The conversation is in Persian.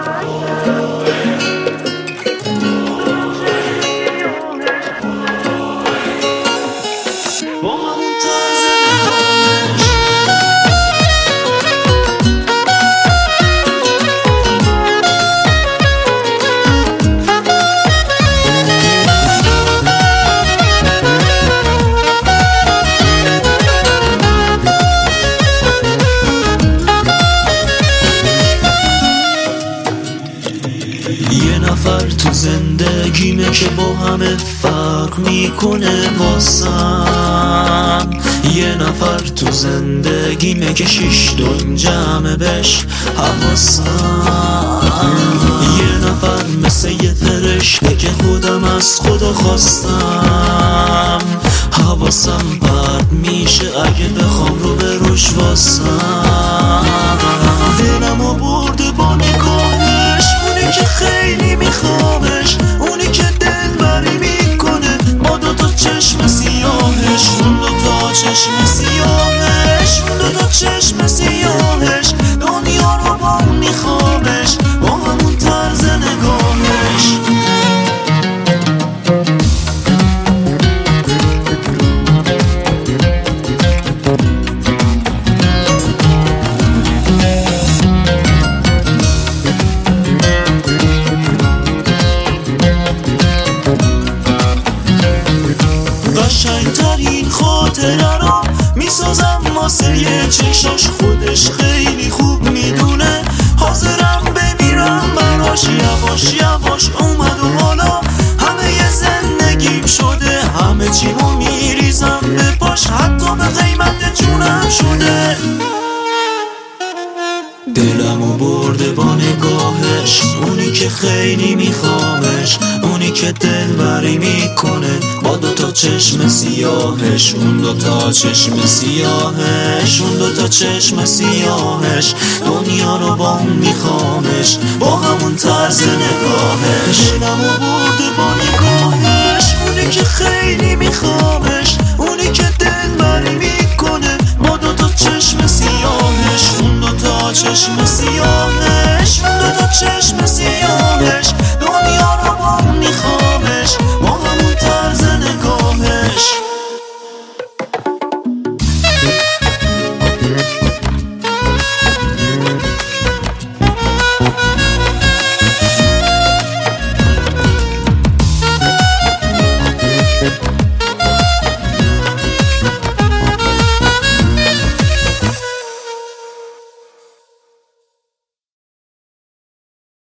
یه نفر تو زندگیمه که با همه فرق میکنه واسم. یه نفر تو زندگیمه که 6 دنگ جمعه بهش حواسم. یه نفر مثل یه فرشته که خودم از خدا خواستم. حواسم پرت میشه اگه بخوام رو به روش واسم. دلمو برده با نگاهش، اونی که خیلی میخوامش، اونی که دلبری میکنه با 2 تا چشم سیاهش. اون 2 تا چشم سیاهش، اون 2 تا چشم سیاهش، دنیا رو با اون میخوامش، با همون طرز نگاهش. قشنگترین خاطره رو میسازم واسه یه چشاش، خودش خیلی خوب میدونه حاضرم بمیرم براش. یواش یواش اومد و حالا همه زندگیم شده، همه چیمو میریزم به پاش، حتی به قیمت جونم شده. دلمو برده با نگاهش، اونی که خیلی میخوامش، اونی که دلبری میکنه با 2 تا چشم سیاهش. اون 2 تا چشم سیاهش، اون 2 تا چشم سیاهش، دنیا رو با اون میخوامش، با همون طرز نگاهش. دلمو برده با نگاهش، اونی که خیلی میخوامش، اونی که